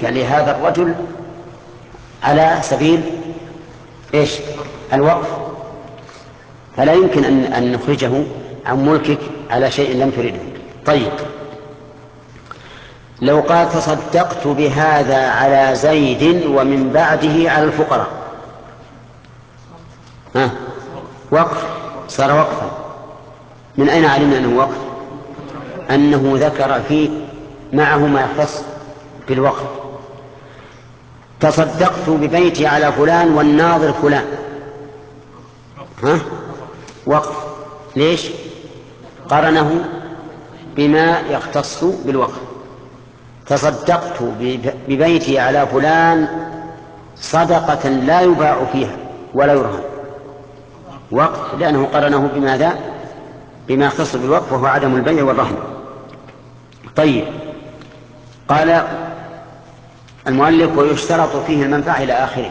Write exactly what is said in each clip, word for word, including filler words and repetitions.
ملك لهذا الرجل على سبيل إيش؟ الوقف، فلا يمكن أن, أن نخرجه عن ملكك على شيء لم تريده. طيب، لو قال تصدقت بهذا على زيد ومن بعده على الفقراء، ها وقف، صار وقفا. من أين علمنا أنه وقف؟ أنه ذكر فيه معه ما يختص بالوقف. تصدقت ببيتي على فلان والناظر فلان، ها وقف. ليش؟ قرنه بما يختص بالوقف. تصدقت ببيتي على فلان صدقة لا يباع فيها ولا يرهن، وقف، لأنه قرنه بماذا؟ بما يختص بالوقف، وهو عدم البيع والرهن. طيب، قال المؤلف ويشترط فيه المنفعة إلى آخره.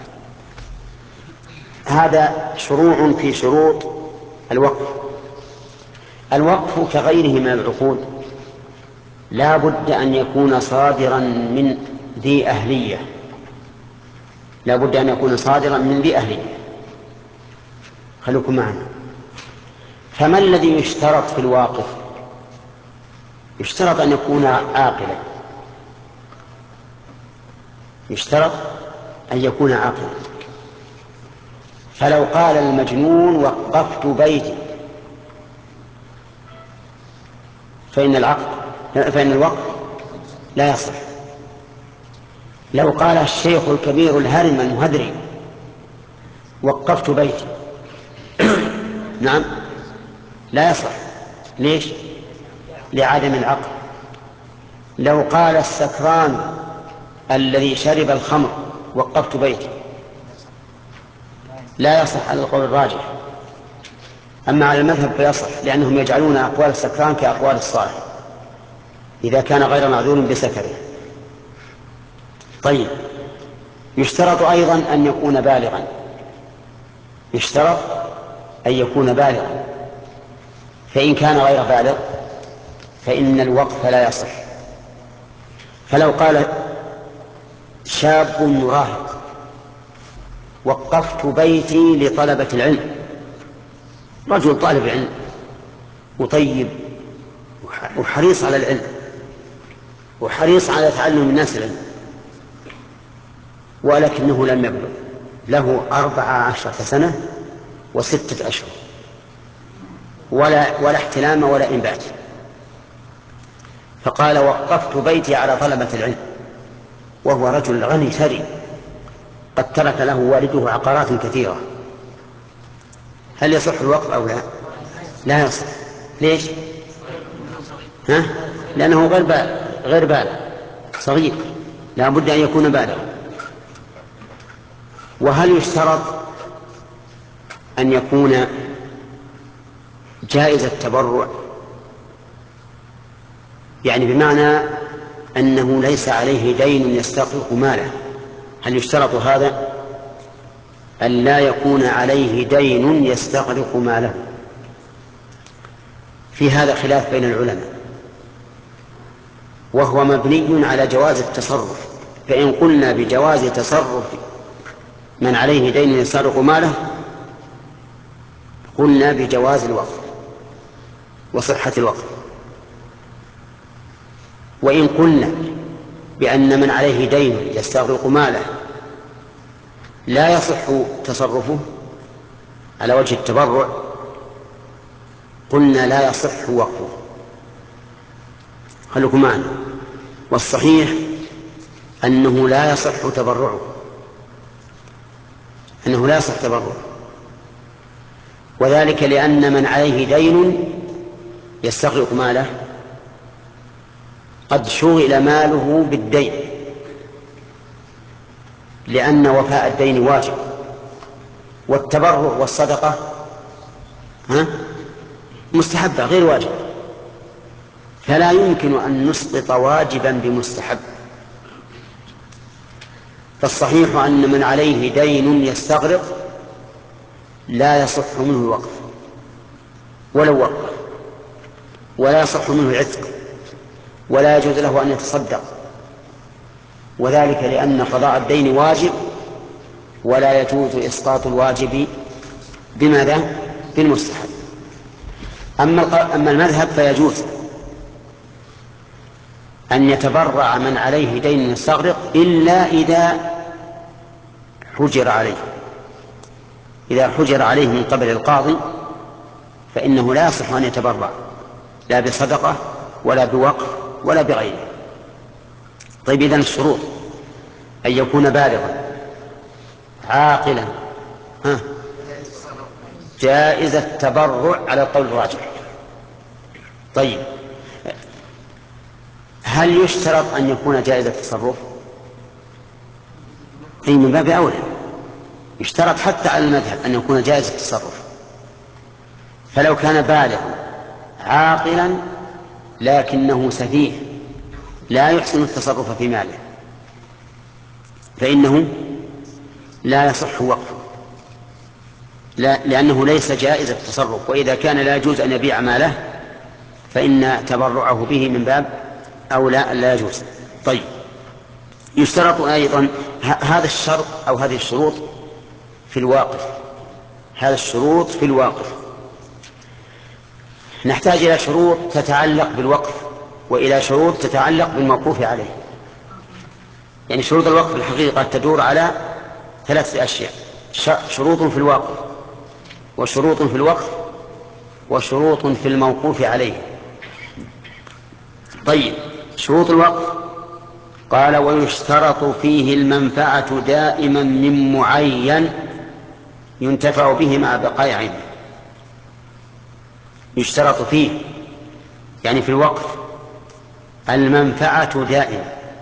هذا شروع في شروط الوقف. الوقف كغيره من العقود لا بد أن يكون صادرا من ذي أهلية، لا بد أن يكون صادرا من ذي أهلية. خلوكم معنا. فما الذي يشترط في الواقف؟ يشترط أن يكون عاقلا، يشترط أن يكون عاقلا. فلو قال المجنون وقفت بيتي فإن العقد فإن الوقف لا يصح. لو قال الشيخ الكبير الهرم المهذري وقفت بيتي نعم لا يصح. ليش؟ لعدم العقل. لو قال السكران الذي شرب الخمر وقفت بيتي لا يصح على القول الراجح. أما على المذهب فيصح، لأنهم يجعلون أقوال السكران كأقوال الصالح إذا كان غير معذور بسكره. طيب، يشترط أيضا أن يكون بالغا، يشترط أن يكون بالغا، فإن كان غير بالغ فإن الوقف لا يصح. فلو قال شاب مراهق وقفت بيتي لطلبة العلم، رجل طالب علم وطيب وحريص على العلم وحريص على تعلم الناس العلم، ولكنه لم يبلغ، له أربع عشرة سنة وستة أشهر ولا, ولا احتلام ولا إنبات، فقال وقفت بيتي على طلبة العلم، وهو رجل غني ثري قد ترك له والده عقارات كثيرة، هل يصح الوقف أو لا؟ لا يصح. ليش؟ ها؟ لأنه غير بالغ، غير بالغ صغير، لا بد أن يكون بالغا. وهل يشترط أن يكون جائز التبرع؟ يعني بمعنى أنه ليس عليه دين يستغرق ماله. هل يشترط هذا؟ أن لا يكون عليه دين يستغرق ماله. في هذا خلاف بين العلماء، وهو مبني على جواز التصرف. فإن قلنا بجواز تصرف من عليه دين يستغرق ماله قلنا بجواز الوقف وصحة الوقف. وإن قلنا بأن من عليه دين يستغرق ماله لا يصح تصرفه على وجه التبرع قلنا لا يصح وقفه. خلوكم معنا. والصحيح أنه لا يصح تبرعه، أنه لا يصح تبرعه، وذلك لأن من عليه دين يستغرق ماله قد شغل ماله بالدين، لأن وفاء الدين واجب، والتبرع والصدقة ها مستحبة غير واجب، فلا يمكن أن نسقط واجبا بمستحب. فالصحيح أن من عليه دين يستغرق لا يصح منه الوقف ولو وقف، ولا يصح منه العتق، ولا يجوز له أن يتصدق، وذلك لأن قضاء الدين واجب، ولا يجوز إسقاط الواجب بماذا؟ بالمستحب. أما أما المذهب فيجوز أن يتبرع من عليه دين يستغرق إلا إذا حجر عليه. إذا حجر عليه من قبل القاضي فإنه لا يصح أن يتبرع لا بصدقة ولا بوقف ولا بغيره. طيب، إذن الشروط أن يكون بالغا عاقلا، ها، جائز التبرع على القول الراجح. طيب، هل يشترط أن يكون جائز التصرف؟ أي من باب أولى يشترط حتى على المذهب أن يكون جائز التصرف. فلو كان بالغا عاقلا لكنه سفيه لا يحسن التصرف في ماله فإنه لا يصح وقفه، لا لأنه ليس جائز التصرف، وإذا كان لا يجوز أن يبيع ماله فإن تبرعه به من باب أو لا لا يجوز. طيب، يشترط أيضا هذا الشرط أو هذه الشروط في الواقف. هذا الشروط في الواقف. نحتاج إلى شروط تتعلق بالوقف وإلى شروط تتعلق بالموقوف عليه. يعني شروط الوقف الحقيقة تدور على ثلاثة أشياء: شروط في الواقف، وشروط في الوقف، وشروط في الموقوف عليه. طيب، شروط الوقف قال: ويشترط فيه المنفعة دائما من معين ينتفع به مع بقاء عينه. يشترط فيه يعني في الوقف المنفعة دائما،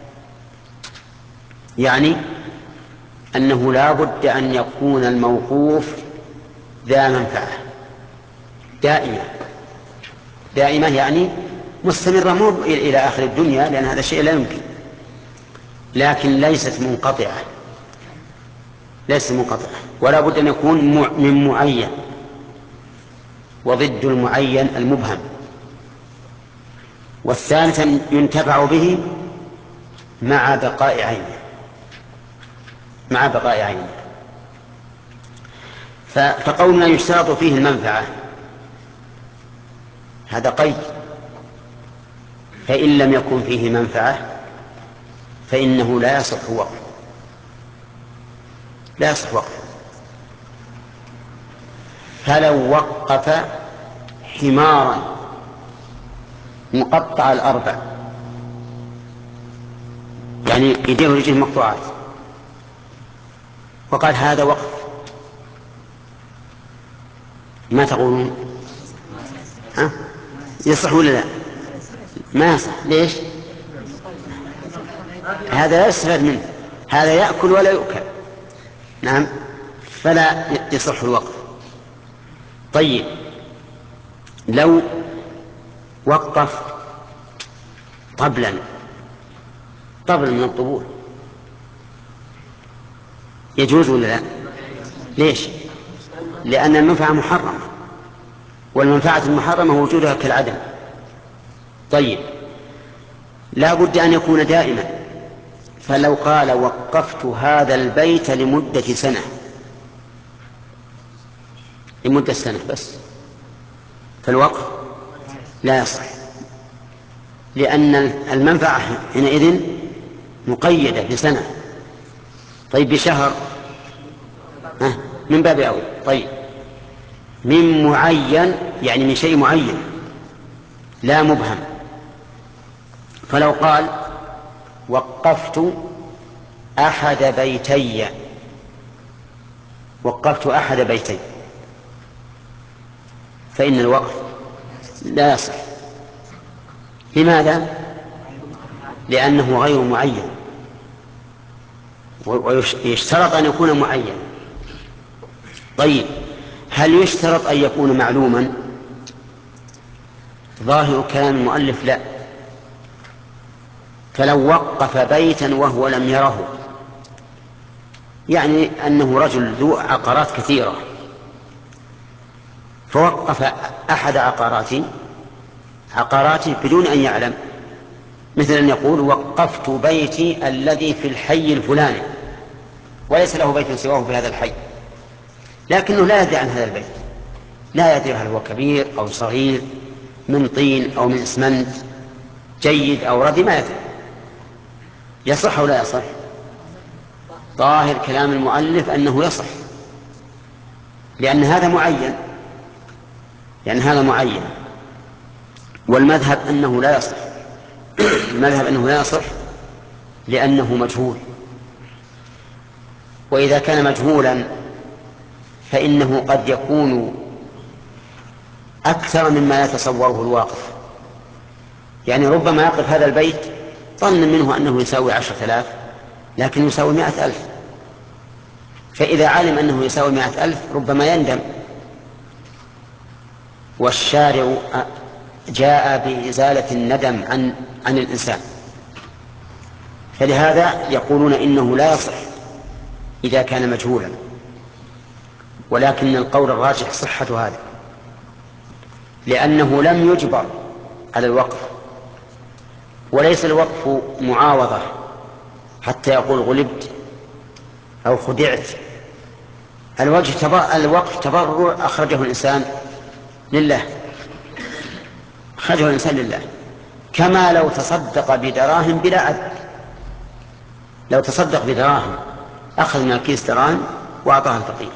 يعني أنه لا بد أن يكون الموقوف ذا منفعة دائمة. دائمة يعني مستمرة، مو إلى آخر الدنيا، لأن هذا الشيء لا يمكن، لكن ليست منقطعة. ليست منقطعة ولا بد أن يكون من معين، وضد المعين المبهم. والثالث ينتفع به مع بقاء عينه. مع بقاء عينه. فقولنا يشترط فيه المنفعة هذا قيد، فإن لم يكن فيه منفعة فإنه لا يصح وقفه. لا يصح وقفه. فلو وقف حمارا مقطع الأربع، يعني يديه ورجله مقطوعات، وقال هذا وقف، ما تقولون؟ ها؟ يصح ولا لا؟ ما يصح. ليش؟ هذا لا يستفاد منه، هذا يأكل ولا يؤكل. نعم، فلا يصح الوقف. طيب، لو وقف طبلا، طبلا من الطبول، يجوز ولا لا؟ ليش؟ لأن المنفعة محرمة، والمنفعة المحرمة وجودها كالعدم. طيب، لا بد أن يكون دائما. فلو قال وقفت هذا البيت لمدة سنة، لمدة سنة بس، فالوقف لا يصح، لأن المنفعة حينئذ مقيدة بسنة. طيب، بشهر من باب أولى. طيب، من معين يعني من شيء معين لا مبهم. فلو قال وقفت أحد بيتي، وقفت أحد بيتي، فإن الوقف لا يصح. لماذا؟ لأنه غير معين، ويشترط أن يكون معين. طيب، هل يشترط أن يكون معلوما؟ ظاهر كلام المؤلف لا. فلو وقف بيتا وهو لم يره، يعني أنه رجل ذو عقارات كثيرة، فوقف أحد عقاراته عقاراته بدون أن يعلم، مثل أن يقول وقفت بيتي الذي في الحي الفلاني، وليس له بيت سواه في هذا الحي، لكنه لا يدري عن هذا البيت، لا يدري هل هو كبير أو صغير، من طين أو من إسمنت، جيد أو ردي، ما يدري. يصح أو لا يصح؟ ظاهر كلام المؤلف أنه يصح، لأن هذا معين، لأن هذا معين، والمذهب أنه لا يصح. المذهب أنه لا يصح لأنه مجهول، وإذا كان مجهولا فإنه قد يكون أكثر مما يتصوره الواقف. يعني ربما يقف هذا البيت ظن منه أنه يساوي عشرة آلاف، لكن يساوي مائة ألف، فإذا علم أنه يساوي مائة ألف ربما يندم. والشارع جاء بإزالة الندم عن عن الإنسان، فلهذا يقولون إنه لا يصح إذا كان مجهولا، ولكن القول الراجح صحة هذا، لأنه لم يجبر على الوقف، وليس الوقف معاوضة حتى يقول غلبت أو خدعت. الوجه تبر... الوقف تبرع أخرجه الإنسان لله، أخرجه الإنسان لله، كما لو تصدق بدراهم بلا عد. لو تصدق بدراهم، أخذ من الكيس دراهم وأعطاها الفقير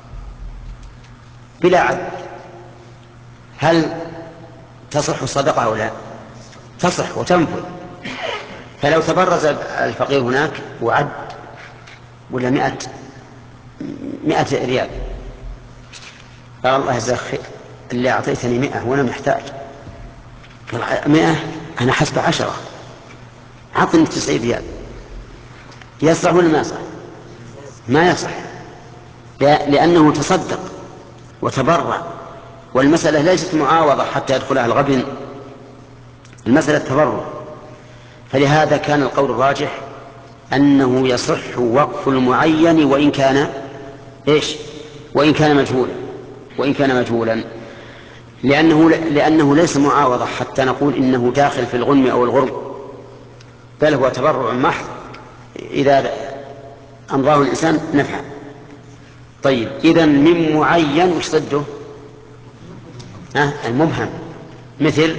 بلا عد، هل تصح الصدقة أو لا؟ تصح وتنفذ. فلو تبرز الفقير هناك وعد ولا مئة مئة ريال، قال الله يجزاك خير اللي أعطيتني مئة وأنا محتاج، مئة أنا حسب عشرة، أعطني تسعين ريال، يصح ولا ما يصح؟ ما يصح، لأنه تصدق وتبرع، والمسألة ليست معاوضة حتى يدخلها الغبن، المسألة تبرع. فلهذا كان القول الراجح أنه يصح وقف المعين وإن كان إيش؟ وإن كان مجهولا، وإن كان مجهولا لأنه, لأنه ليس معاوضة حتى نقول إنه داخل في الغنم أو الغرب، بل هو تبرع محض إذا أمضاه الإنسان نفعا. طيب، إذن من معين وش ضده؟ ها المبهم، مثل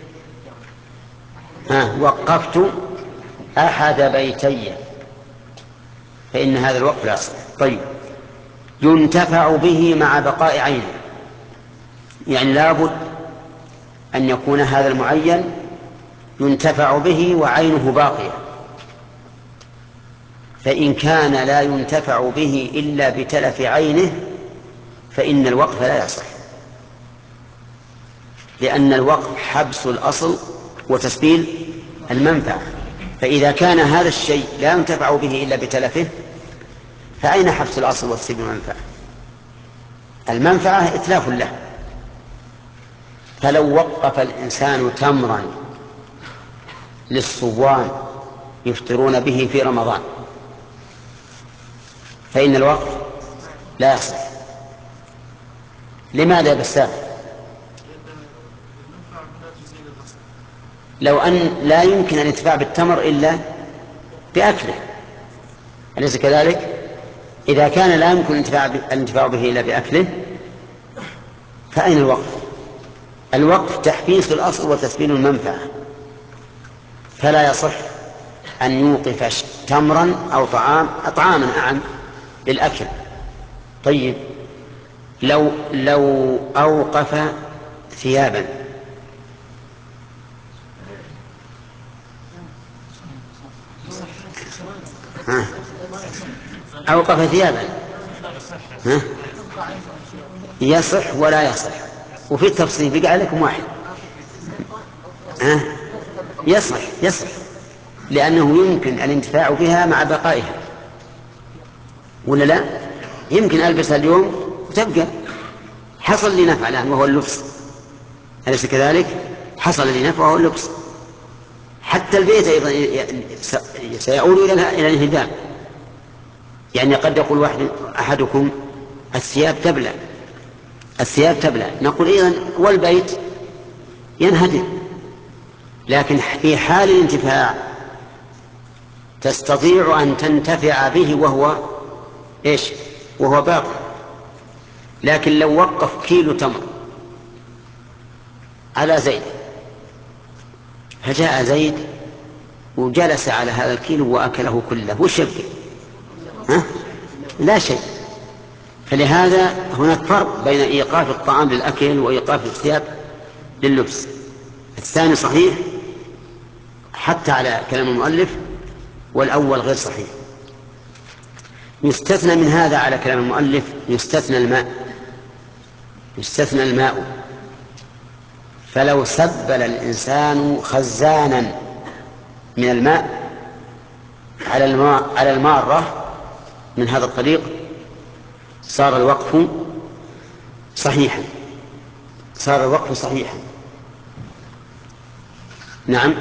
ها وقفت أحد بيتي، فإن هذا الوقف لا يصح. طيب، ينتفع به مع بقاء عينه، يعني لابد أن يكون هذا المعين ينتفع به وعينه باقية، فإن كان لا ينتفع به إلا بتلف عينه فإن الوقف لا يصح، لأن الوقف حبس الأصل وتسبيل المنفعة، فإذا كان هذا الشيء لا ينتفع به إلا بتلفه فأين حبس الأصل وتسبيل المنفعة؟ المنفعة إتلاف له. فلو وقف الإنسان تمرا للصوام يفطرون به في رمضان فإن الوقف لا يصح. لماذا يا بسام؟ لو أن لا يمكن الانتفاع بالتمر إلا بأكله، أليس كذلك؟ إذا كان لا يمكن الانتفاع به إلا بأكله فأين الوقف؟ الوقف تحبيس الأصل وتسبيل المنفعة، فلا يصح أن يوقف تمرا أو طعام طعاما أعم للأكل. طيب، لو لو أوقف ثيابا، ها أوقف ثيابا ها يصح ولا يصح، وفي التفصيل بقى عليكم واحد. ها يصح يصح لأنه يمكن الانتفاع بها مع بقائها، ولا لا؟ يمكن ألبسها اليوم وتبقى، حصل لي نفع الآن وهو اللبس، أليس كذلك؟ حصل لي نفع وهو اللبس. حتى البيت أيضا سيعود إلى الانهدام، يعني قد يقول واحد أحدكم الثياب تبلى، الثياب تبلى، نقول إذن والبيت ينهدم، لكن في حال الانتفاع تستطيع أن تنتفع به وهو إيش وهو باطل. لكن لو وقف كيلو تمر على زيد، فجاء زيد وجلس على هذا الكيلو وأكله كله، وش يبقى؟ ها؟ لا شيء. فلهذا هناك فرق بين إيقاف الطعام للأكل وإيقاف الثياب لللبس. الثاني صحيح حتى على كلام المؤلف، والأول غير صحيح. يستثنى من هذا على كلام المؤلف يستثنى الماء، يستثنى الماء. فلو سبل الإنسان خزانا من الماء على الماء على المارة من هذا الطريق صار الوقف صحيحا، صار الوقف صحيحا. نعم،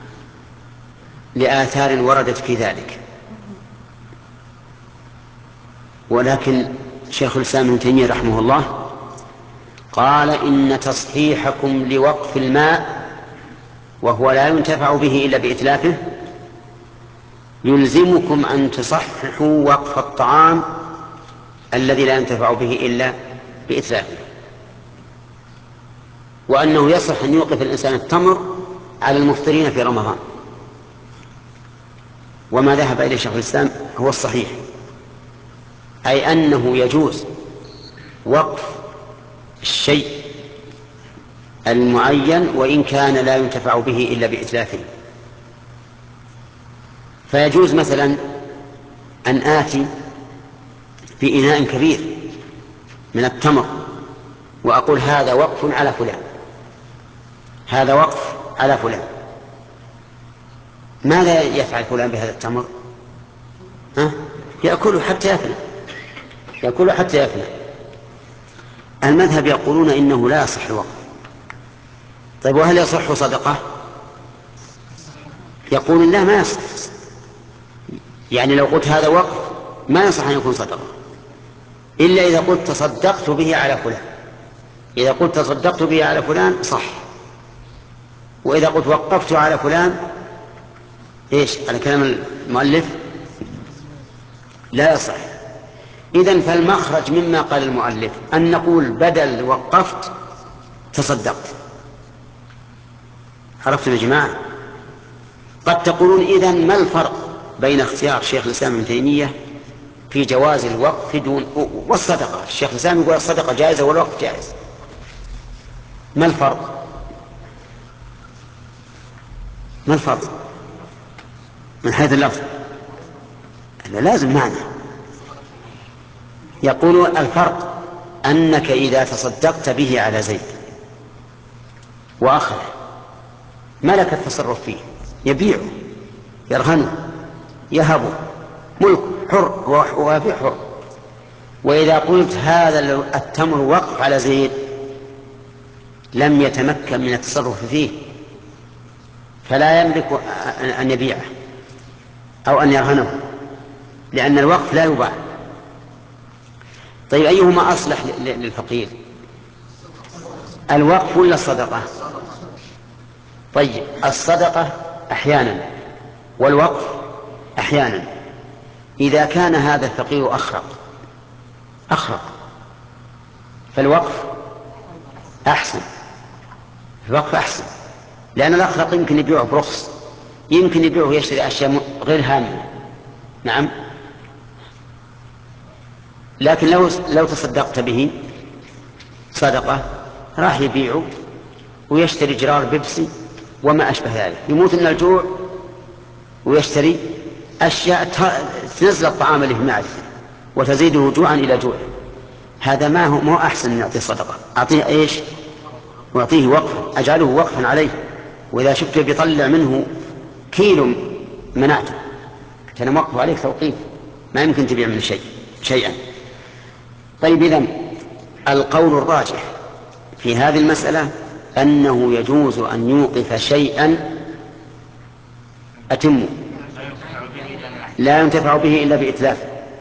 لآثار وردت في ذلك. ولكن شيخ الإسلام ابن تيمية رحمه الله قال إن تصحيحكم لوقف الماء وهو لا ينتفع به إلا بإتلافه يلزمكم أن تصححوا وقف الطعام الذي لا ينتفع به إلا بإتلافه، وأنه يصح أن يوقف الإنسان التمر على المفطرين في رمضان. وما ذهب إليه شيخ الإسلام هو الصحيح، أي أنه يجوز وقف الشيء المعين وإن كان لا ينتفع به إلا بإتلافه. فيجوز مثلا أن آتي في إناء كبير من التمر وأقول هذا وقف على فلان، هذا وقف على فلان. ماذا يفعل فلان بهذا التمر؟ ها؟ يأكله حتى يفنى، يأكله حتى يفنى. المذهب يقولون إنه لا يصح الوقف. طيب وهل يصح صدقة؟ يقول لا، ما يصح. يعني لو قلت هذا وقف ما يصح أن يكون صدقة إلا إذا قلت تصدقت به على فلان. إذا قلت تصدقت به على فلان صح، وإذا قلت وقفت على فلان إيش على كلام المؤلف لا يصح. إذن فالمخرج مما قال المؤلف أن نقول بدل وقفت تصدقت. عرفتم يا جماعة؟ قد تقولون إذن ما الفرق بين اختيار شيخ الإسلام ابن تيمية في جواز الوقف دون والصدقة؟ الشيخ الإسلام يقول الصدقة جائزة والوقف جائز. ما الفرق؟ ما الفرق من حيث اللفظ؟ لازم معنى. يقول الفرق أنك إذا تصدقت به على زيد وأخذه ما لك التصرف فيه، يبيعه يرهنه يهبه ملك حر ووافي حر. وإذا قلت هذا التمر وقف على زيد لم يتمكن من التصرف فيه، فلا يملك أن يبيعه أو أن يرهنه، لأن الوقف لا يباع. طيب أيهما أصلح للفقير، الوقف ولا الصدقة؟ طيب الصدقة أحيانا والوقف أحيانا. إذا كان هذا الفقير أخرق أخرق فالوقف أحسن، الوقف أحسن، لأن الأخرق يمكن يبيعه برخص، يمكن يبيعه ويشتري أشياء غير هامة. نعم، لكن لو لو تصدقت به صدقة راح يبيعه ويشتري جرار بيبسي وما أشبه ذلك، يموت من الجوع ويشتري أشياء تنزل الطعام اللي في معدته وتزيده جوعا إلى جوع. هذا ما هو ما أحسن من يعطيه صدقة. أعطيه إيش؟ وأعطيه وقف، أجعله وقفا عليه، وإذا شفت بيطلع منه كيلو منعته كان موقف عليك توقيف، ما يمكن تبيع من شيء شيئا. طيب إذن القول الراجح في هذه المسألة أنه يجوز أن يوقف شيئا أتم لا ينتفع به إلا بإتلاف،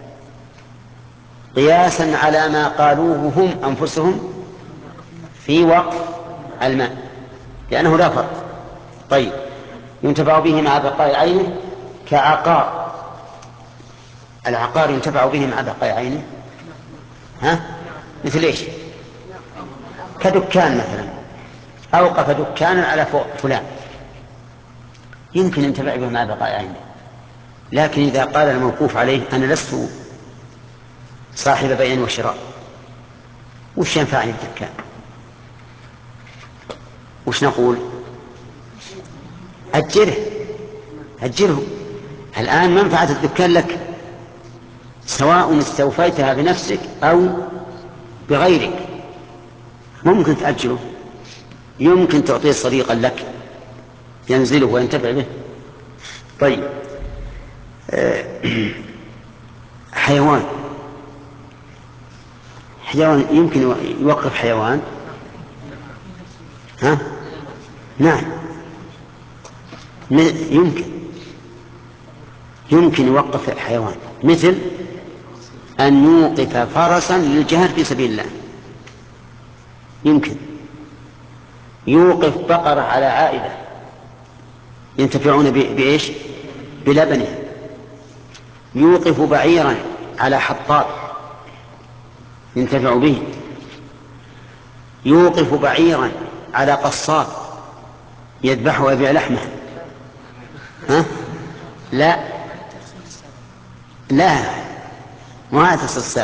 قياسا على ما قالوه هم أنفسهم في وقف الماء، لأنه لا فرق. طيب، ينتفع به مع بقاء عينه كعقار. العقار ينتفع به مع بقاء عينه، ها؟ مثل ايش؟ كدكان مثلا، أوقف دكانا على فلان، يمكن ينتفع به مع بقاء عينه. لكن إذا قال الموقوف عليه أنا لست صاحب بيع وشراء، وش ينفعني الدكان؟ وش نقول؟ أجره، أجره. الآن منفعة الدكان لك، سواء استوفيتها بنفسك أو بغيرك، ممكن تأجره، يمكن تعطيه صديقا لك ينزله وينتفع به. طيب، حيوان، حيوان يمكن يوقف حيوان، ها؟ نعم، يمكن يمكن يوقف حيوان، مثل أن يوقف فرسا للجهاد في سبيل الله، يمكن يوقف بقرة على عائلة ينتفعون بإيش؟ بلبنه، يوقف بعيرا على حطاب ينتفع به، يوقف بعيرا على قصاب يذبحه ويبيع لحمه. ها؟ لا لا، ما هذا السبب،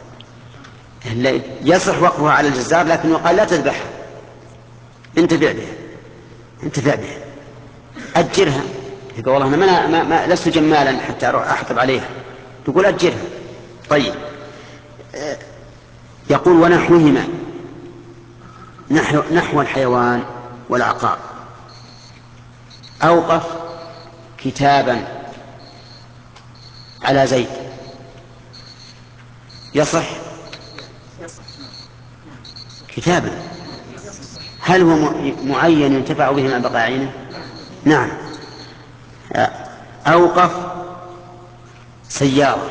يصح وقفه على الجزار، لكن وقال لا تذبحها، انتفع بها، انتفع بها، أجرها. يقول والله أنا ما ما لست جمالا حتى أروح أحطب عليها، تقول أجرها. طيب، يقول ونحوهما، نحو, نحو الحيوان والعقار، أوقف كتابا على زيد، يصح كتابا؟ هل هو معين ينتفع به مع بقاء عينه؟ نعم. أوقف سيارة،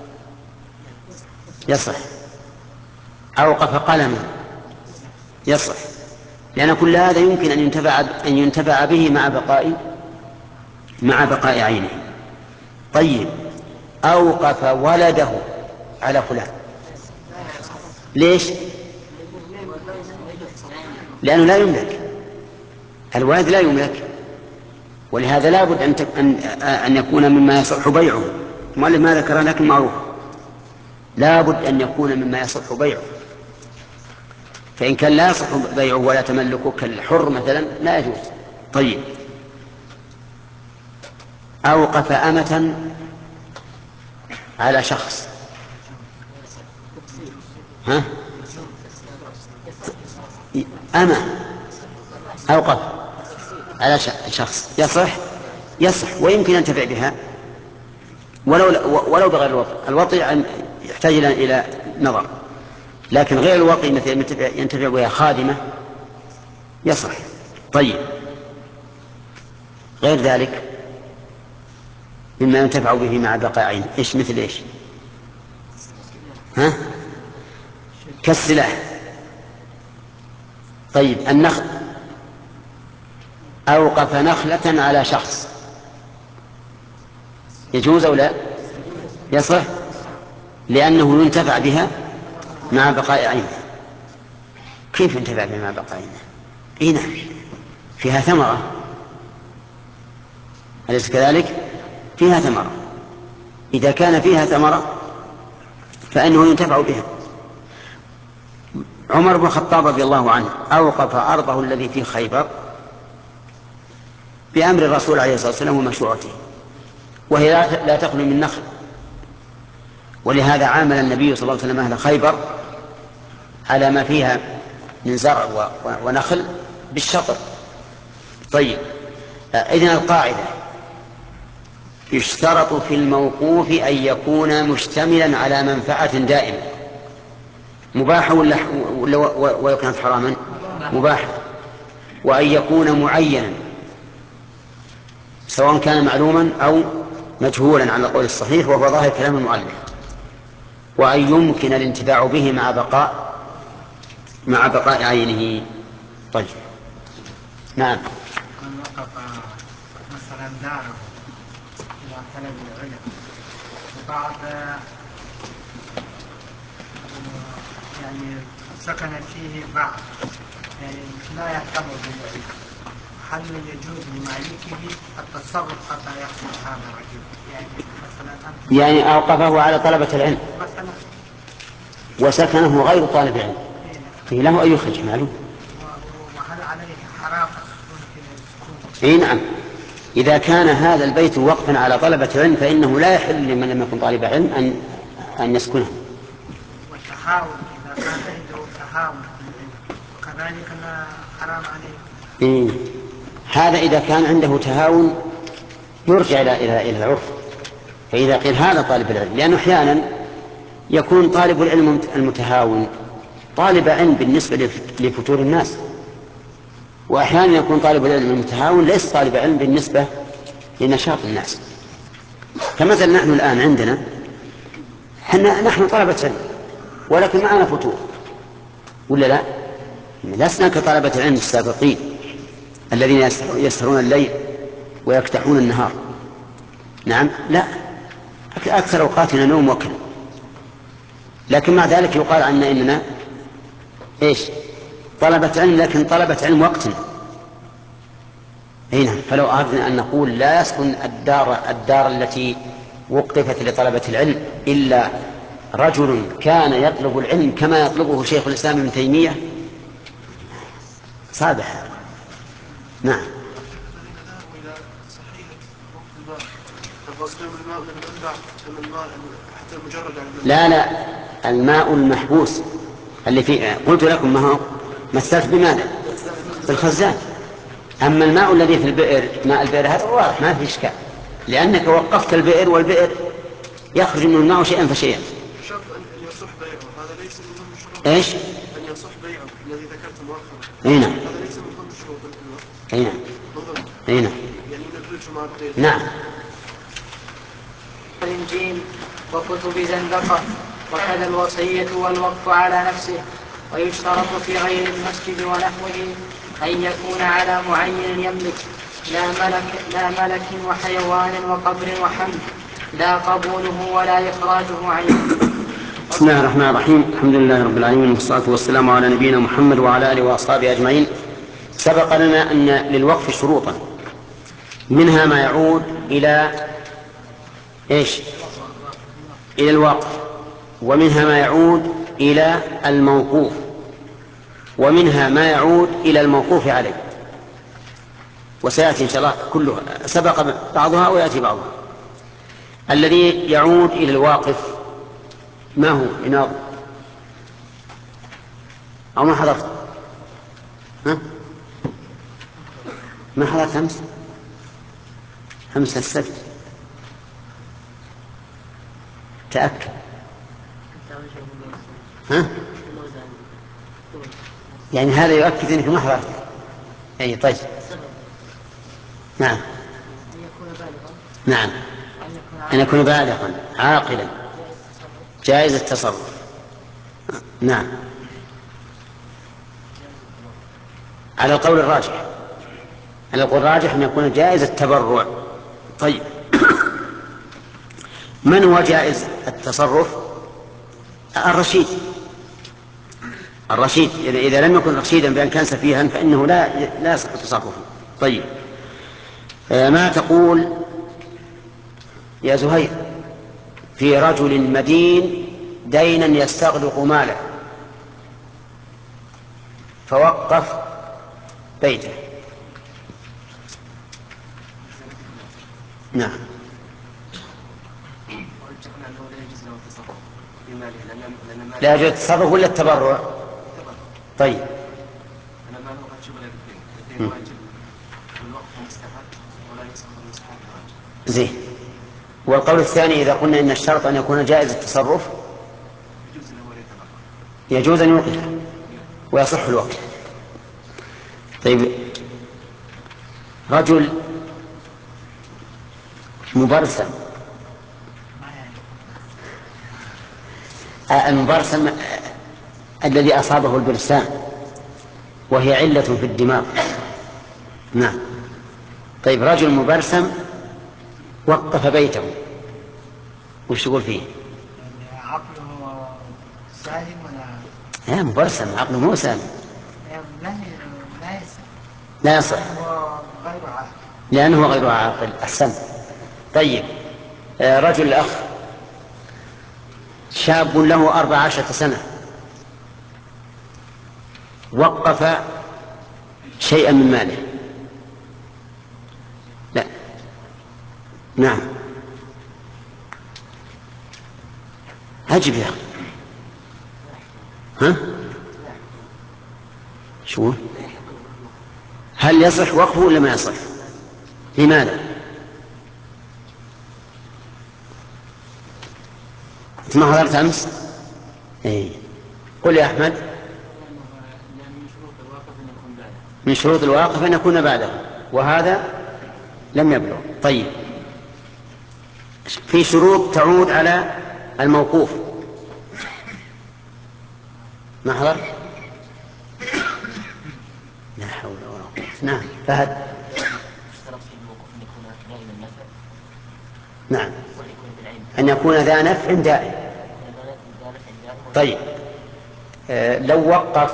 يصح. أوقف قلما، يصح، لأن كل هذا يمكن أن ينتفع أن ينتفع به مع بقاء مع بقاء عينه. طيب، أوقف ولده على فلان، ليش؟ لأنه لا يملك، الولد لا يملك، ولهذا لا بد أن, أن, أن يكون مما يصح بيعه. مؤلف ما ذكر لكن معروف، لا بد أن يكون مما يصح بيعه، فإن كان لا يصح بيعه ولا تملكه كالحر مثلا لا يجوز. طيب، أوقف أمة على شخص، ها؟ أمة أوقف على شخص، يصح؟ يصح، ويمكن أن ينتفع بها ولو ولو بغير الوطي. الوطي يحتاج إلى نظر، لكن غير الوطي مثل ينتفع بها خادمة يصح. طيب، غير ذلك مما ينتفع به مع بقاء عين، إيش؟ مثل إيش؟ ها؟ كالسلاح. طيب، النخل، أوقف نخلة على شخص، يجوز أو لا؟ يصح، لأنه ينتفع بها مع بقاء عينه. كيف ينتفع بها مع بقاء عينه؟ إيه نعم، فيها ثمرة، أليس كذلك؟ فيها ثمرة، إذا كان فيها ثمرة فإنه ينتفع بها. عمر بن الخطاب رضي الله عنه أوقف أرضه الذي في خيبر بأمر الرسول عليه الصلاة والسلام ومشورته، وهي لا تخلو من نخل، ولهذا عامل النبي صلى الله عليه وسلم أهل خيبر على ما فيها من زرع ونخل بالشطر. طيب، إذن القاعدة يشترط في الموقوف أن يكون مشتملا على منفعة دائمة، مباحة ولا ولو كانت حراما؟ مباحة، وأن يكون معينا سواء كان معلوما أو مجهولا على القول الصحيح وهو ظاهر كلام المؤلف، وأن يمكن الانتفاع به مع بقاء مع بقاء عينه. طيب، نعم. من وقف من داره إلى طلب العلم وبعد يعني سكن فيه بعض يعني لا يهتم بالعلم، هل يجوز لمالكه التصرف حتى يحصل هذا الرجل؟ يعني مثلا أنت يعني أوقفه على طلبة العلم مثلا وسكنه غير طالب علم فيه له أن يخرج ماله. وهل عليه حرام السكون في السكون؟ اي نعم، إذا كان هذا البيت وقفا على طلبة العلم فإنه لا يحل لمن لم يكن طالب علم أن أن يسكنه. والتهاون إذا كان عنده تهاون وكذلك لا حرام عليه. إيه. هذا إذا كان عنده تهاون يرجع إلى إلى إلى العرف، فإذا قيل هذا طالب العلم، لأنه أحيانا يكون طالب العلم المتهاون طالب علم بالنسبة لفتور الناس، وأحيانا يكون طالب العلم المتهاون ليس طالب علم بالنسبة لنشاط الناس. فمثلا نحن الآن عندنا حنا نحن طلبة علم ولكن معنا فتور ولا لا؟ لسنا كطلبة العلم السابقين الذين يسهرون الليل ويكتحون النهار. نعم، لا، أكثر أوقاتنا نوم وكل، لكن مع ذلك يقال عنا إننا إيش؟ طلبة علم، لكن طلبة علم وقتنا. هنا فلو أردنا أن نقول لا يسكن الدار الدار التي وقفت لطلبة العلم إلا رجل كان يطلب العلم كما يطلبه شيخ الإسلام ابن تيمية صالح. نعم. لا لا، الماء المحبوس اللي فيه قلت لكم ما هو مثلت بماذا؟ بالخزان. أما الماء الذي في البئر ماء البئر هذا واضح ما في إشكال، لأنك وقفت البئر والبئر يخرج من الماء شيئا فشيئا. شرط أن يصح بيعه، هذا ليس من ضمن الشروط. إيش؟ أن يصح بيعه الذي ذكرت مؤخرا. أي نعم. هذا ليس من ضمن الشروط. أي نعم. أي نعم. يعني ندرج مع الدين. نعم. الإنجيل وكتب زندقة، وكذا الوصية والوقف على نفسه. ويشترط في غير المسجد ونحوه أن يكون على معين يملك، لا ملك, لا ملك وحيوان وقبر وحمد، لا قبوله ولا إخراجه عنه. بسم الله الرحمن الرحيم، الحمد لله رب العالمين، والصلاة والسلام على نبينا محمد وعلى آله وأصحابه أجمعين. سبق لنا أن للوقف شروطا، منها ما يعود إلى إيش؟ إلى الوقف، ومنها ما يعود إلى الموقوف، ومنها ما يعود إلى الموقوف عليه، وسيأتي إن شاء الله كلها، سبق بعضها ويأتي بعضها. الذي يعود إلى الواقف ما هو؟ إناض أو ما حضرت؟ ها؟ ما حضرت أمس؟ أمس السبت، تأكد. ها؟ يعني هذا يؤكد أنك ما حضرت. أي طيب. نعم. نعم، أن يكون بالغا عاقلا جائز التصرف. نعم، على القول الراجح، على القول الراجح أن يكون جائز التبرع. طيب، من هو جائز التصرف؟ الرشيد. الرشيد إذا لم يكن رشيدا بأن كان سفيها فإنه لا لا يصح تصرفه. طيب، ما تقول يا زهير في رجل مدين دينا يستغرق ماله فوقف بيته؟ نعم. لا يجوز التصرف ولا التبرع؟ طيب. زين. والقول الثاني إذا قلنا إن الشرط أن يكون جائز التصرف يجوز أن يوقف ويصح الوقف. طيب، رجل مبرسم، المبرسم الذي أصابه البرسام وهي علة في الدماغ. نعم. طيب، رجل مبرسم وقف بيته وش يقول فيه؟ يعني عقله سالم ولا لا مبرسم، عقله مو سالم، لا لا يصح لا يصح هو غير عاقل لأنه غير عاقل. أحسن. طيب آه رجل الأخ شاب له أربع عشرة سنة وقف شيئا من ماله. لا نعم أجب يا أخي. ها شو هل يصح وقفه ولا ما يصح؟ لماذا؟ أنت ما حضرت أمس؟ إيه. قل يا أحمد. من شروط الواقف أن يكون بعده، وهذا لم يبلغ. طيب في شروط تعود على الموقوف. ما حضر؟ لا حول ولا قوة. نعم فهد. نعم أن يكون ذا نفع دائم. طيب آه لو وقف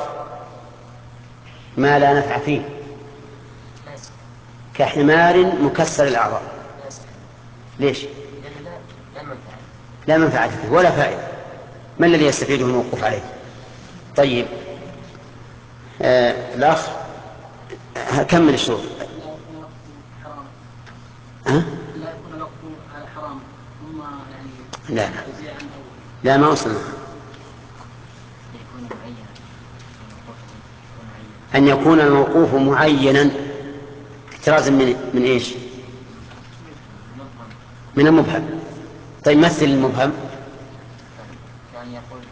ما لا نفع فيه كحمار مكسر الأعضاء ليش؟ لا منفعة فيه ولا فائدة، ما الذي يستفيده الموقوف عليه؟ طيب آه الأخ كمل الشروط. ها؟ لا يكون الوقف على حرام ثم يعني لا لا ما وصلنا. أن يكون الموقوف معينا احترازا من من ايش؟ من المبهم. طيب مثل المبهم. يعني يقول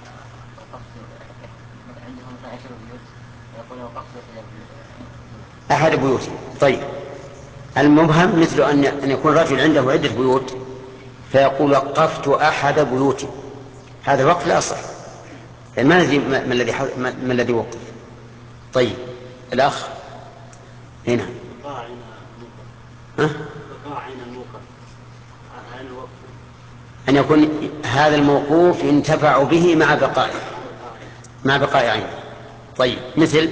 عندهم عشر بيوت يقول وقفت أحد بيوت. طيب المبهم مثل أن يكون رجل عنده عدة بيوت فيقول وقفت أحد بيوتي، هذا الوقف لا يصح. ما الذي ما الذي ما الذي وقف؟ طيب الأخ هنا ها؟ أن يكون هذا الموقوف ينتفع به مع بقائه مع بقاء عينه. طيب مثل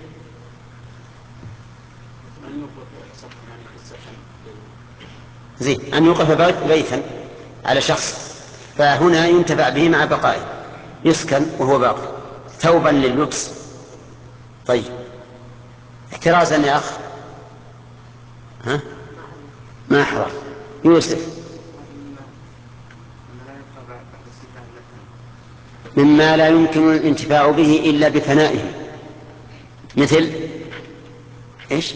زين أن يوقف بيتا على شخص فهنا ينتفع به مع بقائه، يسكن وهو باقي، ثوبا لللبس. طيب احترازا يا أخ. ها ما أحرى يوسف. مما لا يمكن الانتفاع به إلا بفنائه مثل إيش؟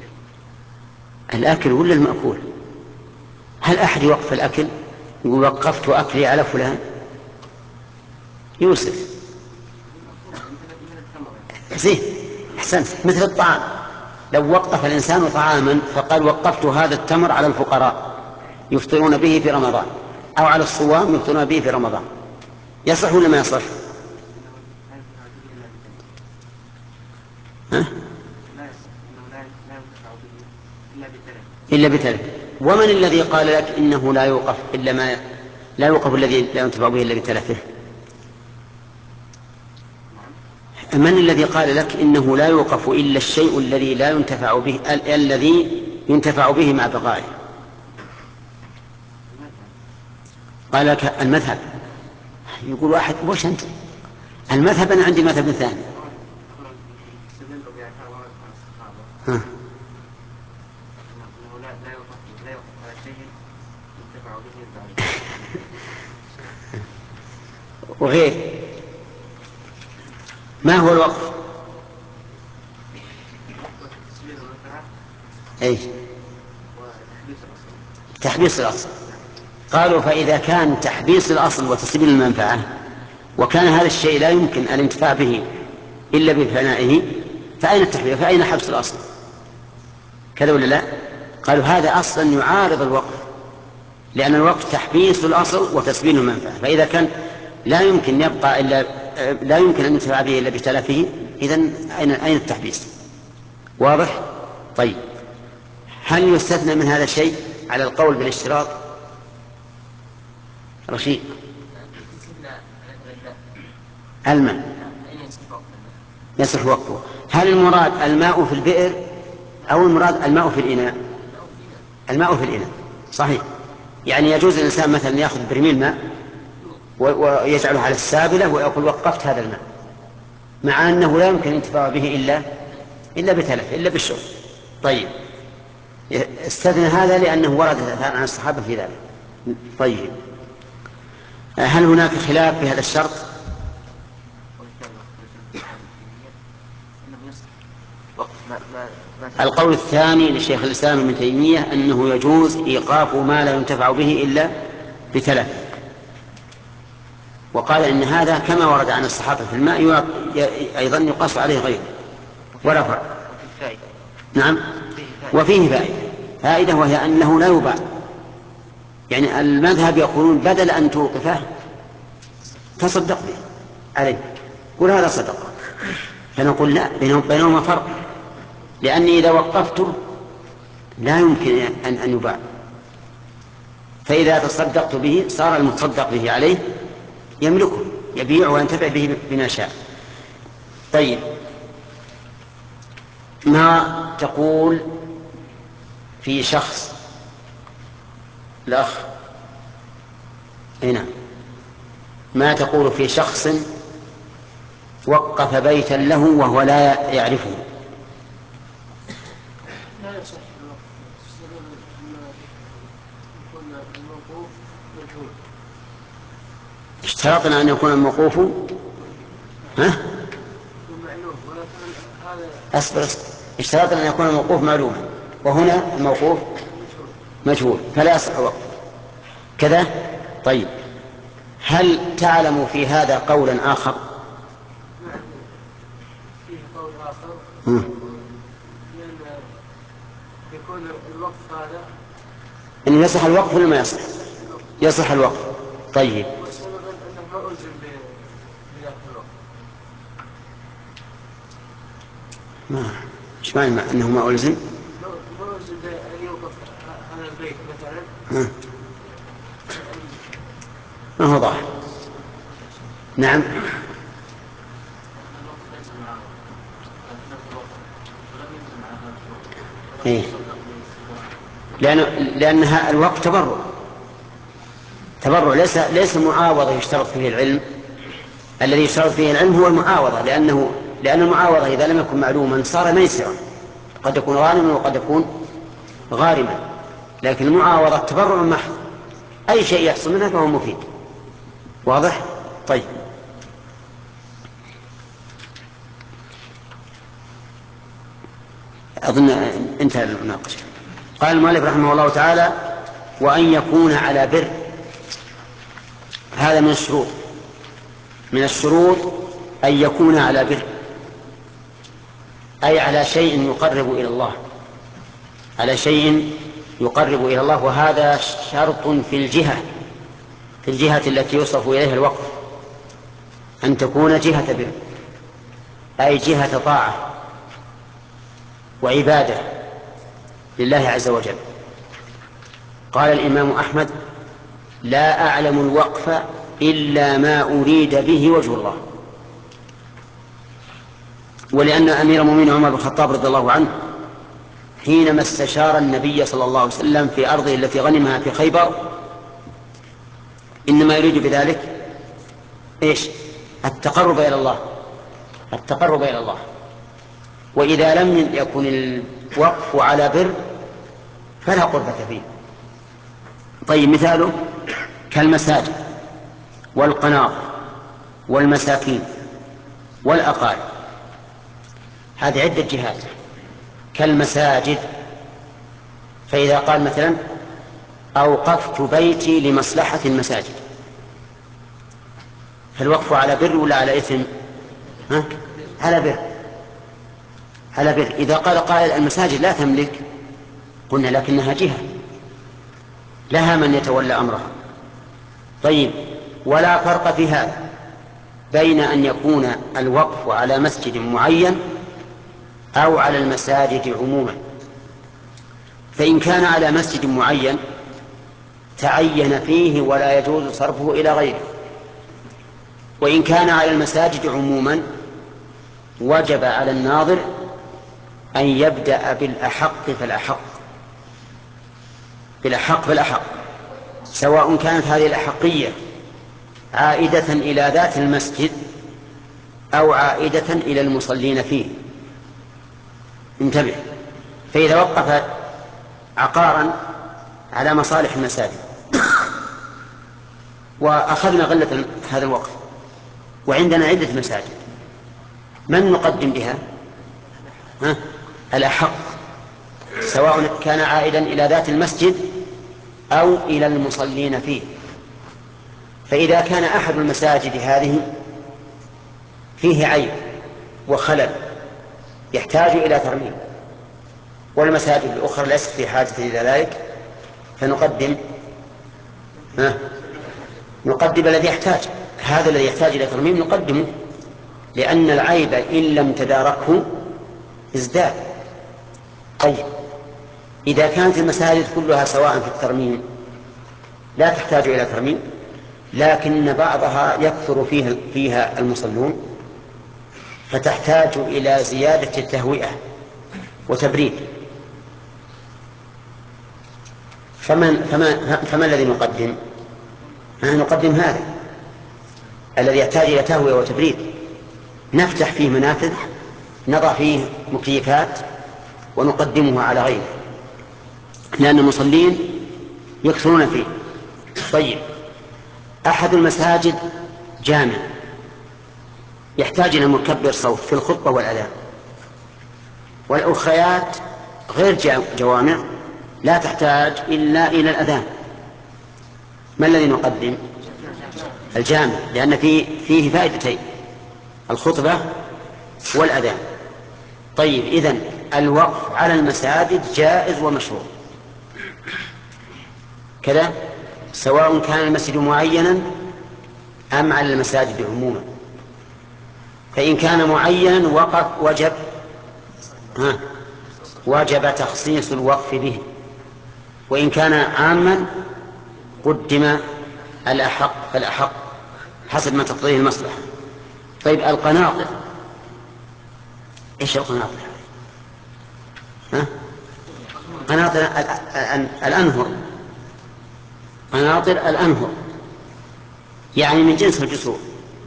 الأكل ولا المأكول؟ هل أحد يوقف الأكل يقول وقفت أكلي على فلان؟ يوسف زين أحسنت. مثل الطعام، لو وقف الإنسان طعاما فقال وقفت هذا التمر على الفقراء يفطرون به في رمضان، أو على الصوام يفطرون به في رمضان، يصح ولا ما يصح؟ ها؟ إلا بتلف. ومن الذي قال لك إنه لا يوقف إلا ما لا يوقف الذي لا ينتفع به إلا بتلفه؟ من الذي قال لك إنه لا يوقف إلا الشيء الذي لا ينتفع به ال- الذي ينتفع به مع بقائه؟ قال لك المذهب. يقول واحد وش أنت؟ المذهب أنا عندي مذهب ثاني. ها. وغير ما هو الوقف؟ أي تحبيس الأصل. قالوا فإذا كان تحبيس الأصل وتسبيل المنفعة وكان هذا الشيء لا يمكن الانتفاع به إلا بفنائه فأين التحبيس؟ فأين حبس الأصل؟ كذا ولا لا؟ قالوا هذا أصلا يعارض الوقف، لأن الوقف تحبيس الأصل وتسبيل المنفعة، فإذا كان لا يمكن يبقى إلا لا يمكن أن ينتفع به إلا بتلفه إذن أين أين التحبيس؟ واضح؟ طيب هل يستثنى من هذا الشيء؟ على القول بالاشتراط؟ رشيد. الماء يصح وقفه. هل المراد الماء في البئر أو المراد الماء في الإناء؟ الماء في الإناء صحيح. يعني يجوز الإنسان مثلا يأخذ برميل ماء ويجعله على السابلة ويقول وقفت هذا الماء، مع أنه لا يمكن الانتفاع به إلا إلا بتلف إلا بالشرب. طيب استثنى هذا لأنه ورد الآثار عن الصحابة في ذلك. طيب هل هناك خلاف في هذا الشرط؟ القول الثاني لشيخ الإسلام ابن تيمية أنه يجوز إيقاف ما لا ينتفع به إلا بتلف، وقال إن هذا كما ورد عن الصحابة في الماء أيضا يقاس عليه غيره ولا فرق. نعم وفيه فائدة فائدة وهي أنه لا يباع. يعني المذهب يقولون بدل أن توقفه تصدق به عليه، قل هذا صدقة، فنقول لا، بينهما فرق، لأني إذا وقفته لا يمكن أن, أن يباع، فإذا تصدقت به صار المتصدق به عليه يملكه يبيع وينتفع به بما شاء. طيب ما تقول في شخص الأخ هنا ما تقول في شخص وقف بيتا له وهو لا يعرفه؟ لا يصح الوقف السبب أن يكون الموقوف مجهول. اشترطنا أن يكون الموقوف ها؟ معلوم، ولكن هذا أصبر أصبر اشترطنا أن يكون الموقوف معلوما، وهنا الموقوف مجهول فلا يصح وقف كذا. طيب هل تعلم في هذا قولا آخر؟ فيه قول آخر م. لأن يكون الوقف هذا إن يصح الوقف ولا ما يصح؟ يصح الوقف. طيب والسبب أنه ما ألزم بذاك الوقف. ما إيش معنى أنه ما ألزم؟ ما ألزم بأن يوقف هذا البيت مثلا. ها. ما هو ظاهر. نعم إيه؟ لأن لأنها الوقت تبرع تبرع ليس ليس معاوضة يشترط فيه العلم. الذي يشترط فيه العلم هو المعاوضة، لأنه لأن المعاوضة إذا لم يكن معلوما صار ميسرا، قد يكون غانما وقد يكون غارما، لكن المعاوضة تبرع محض، أي شيء يحصل منها فهو مفيد. واضح؟ طيب أظن انتهى المناقشة. قال المؤلف رحمه الله تعالى وأن يكون على بر، هذا من الشروط من الشروط أن يكون على بر، أي على شيء يقرب إلى الله، على شيء يقرب إلى الله، وهذا شرط في الجهة في الجهة التي يوصف إليها الوقف، أن تكون جهة بر أي جهة طاعة وعبادة لله عز وجل. قال الإمام أحمد لا أعلم الوقف إلا ما أريد به وجه الله. ولأن أمير المؤمنين عمر بن الخطاب رضي الله عنه حينما استشار النبي صلى الله عليه وسلم في أرضه التي غنمها في خيبر إنما يريد بذلك إيش؟ التقرب إلى الله التقرب إلى الله وإذا لم يكن الوقف على بر فلا قربة فيه. طيب مثاله كالمساجد والقناطر والمساكين والأقارب، هذه عدة جهات. كالمساجد فإذا قال مثلا أوقفت بيتي لمصلحة المساجد، فالوقف على بر ولا على إثم؟ ها؟ على بر على بر. إذا قال قائل المساجد لا تملك، قلنا لكنها جهة لها من يتولى أمرها. طيب ولا فرق في هذا بين أن يكون الوقف على مسجد معين أو على المساجد عموما، فإن كان على مسجد معين تعين فيه ولا يجوز صرفه إلى غيره. وإن كان على المساجد عموما وجب على الناظر أن يبدأ بالأحق فالأحق بالأحق فالأحق سواء كانت هذه الأحقية عائدة إلى ذات المسجد أو عائدة إلى المصلين فيه. انتبه، فإذا وقف عقارا على مصالح المساجد وأخذنا غلة هذا الوقف وعندنا عدة مساجد، من نقدم بها؟ ها؟ الأحق، سواء كان عائدا إلى ذات المسجد أو إلى المصلين فيه. فإذا كان أحد المساجد هذه فيه عيب وخلل يحتاج إلى ترميم والمساجد الأخرى ليست في حاجة إلى ذلك، فنقدم ها؟ نقدم الذي يحتاج. هذا الذي يحتاج إلى ترميم نقدمه، لأن العيب إن لم تداركه ازداد. طيب، إذا كانت المساجد كلها سواء في الترميم لا تحتاج إلى ترميم، لكن بعضها يكثر فيها, فيها المصلون فتحتاج إلى زيادة التهوئة وتبريد، فمن, فما, فما الذي نقدم؟ نقدم هذا الذي يحتاج إلى تهوية وتبريد، نفتح فيه منافذ، نضع فيه مكيفات ونقدمه على غيره، لأن المصلين يكثرون فيه. طيب، أحد المساجد جامع يحتاج إلى مكبر صوت في الخطبة والأذان، والأخريات غير جوامع لا تحتاج إلا إلى الأذان، ما الذي نقدم؟ الجامع، لأن فيه, فيه فائدتين، الخطبة والأذان. طيب، إذن الوقف على المساجد جائز ومشروع كذا، سواء كان المسجد معينا أم على المساجد عموما. فإن كان معينا وقف وجب ها وجب تخصيص الوقف به، وإن كان عاما قدم الأحق فالأحق حسب ما تقتضيه المصلحة. طيب، القناطر، إيش القناطر؟ ها؟ قناطر الأنهر، قناطر الأنهر يعني من جنس الجسور.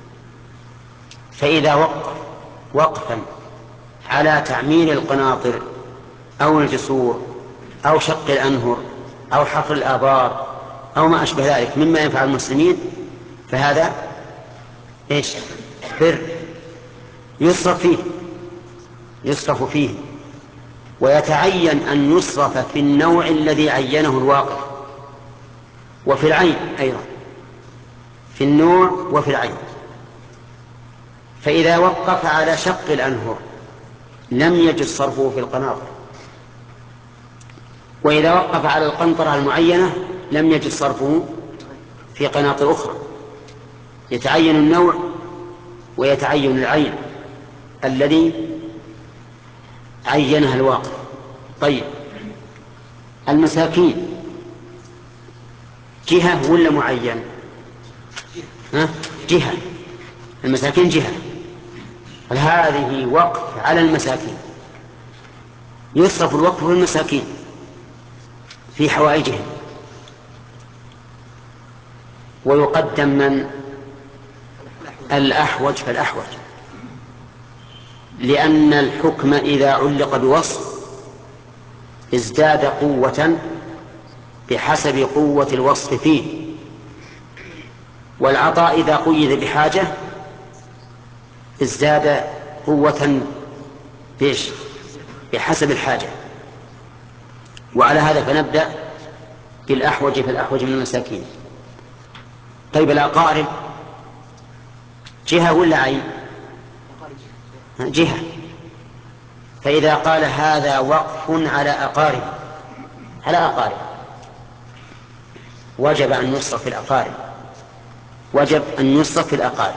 فإذا وقف وقفا على تعمير القناطر أو الجسور أو شق الأنهر أو حفر الآبار أو ما أشبه ذلك مما ينفع المسلمين، فهذا إيش؟ بر، يصرف فيه يصرف فيه ويتعين أن يصرف في النوع الذي عينه الواقف، وفي العين أيضا، في النوع وفي العين. فإذا وقف على شق الأنهر لم يجز صرفه في القناطر، وإذا وقف على القنطرة المعينة لم يجز صرفه في قناطر أخرى. يتعين النوع ويتعين العين الذي عينها الواقف. طيب، المساكين جهة ولا معين؟ ها؟ جهة، المساكين جهة، هذه وقف على المساكين، يصرف الوقف في المساكين في حوائجهم، ويقدم من الأحوج فالأحوج، لأن الحكم إذا علق بوصف ازداد قوة بحسب قوة الوصف فيه، والعطاء إذا قيد بحاجة ازداد قوة بيش بحسب الحاجة. وعلى هذا فنبدأ بالأحوج فالأحوج من المساكين. طيب، الأقارب جهة ولا عين؟ جهة. فإذا قال هذا وقف على أقارب على أقارب وجب أن يصرف في الأقارب وجب أن يصرف في الأقارب.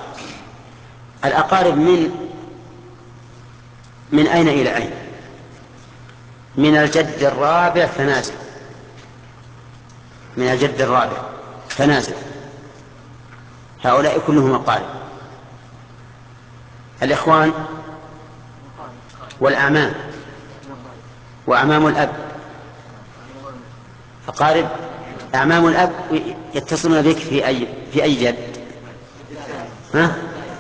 الأقارب من من أين إلى أين؟ من الجد الرابع فنازل، من الجد الرابع فنازل، هؤلاء كلهم أقارب. الإخوان والأعمام وأعمام الأب أقارب. أعمام الأب يتصلون بك في أي في أي جد؟ ها؟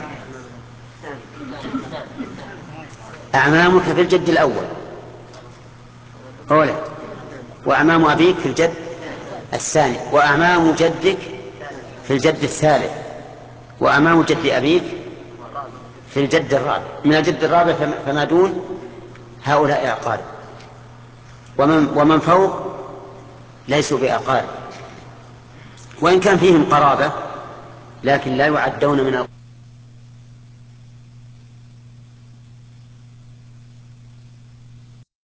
أعمامك في الجد الأول أولا، وأعمام أبيك في الجد الثاني، وأعمام جدك في الجد الثالث، وأعمام جد أبيك في الجد الرابع. من الجد الرابع فما دون هؤلاء أقارب، ومن, ومن فوق ليسوا بأقارب، وإن كان فيهم قرابة لكن لا يعدون من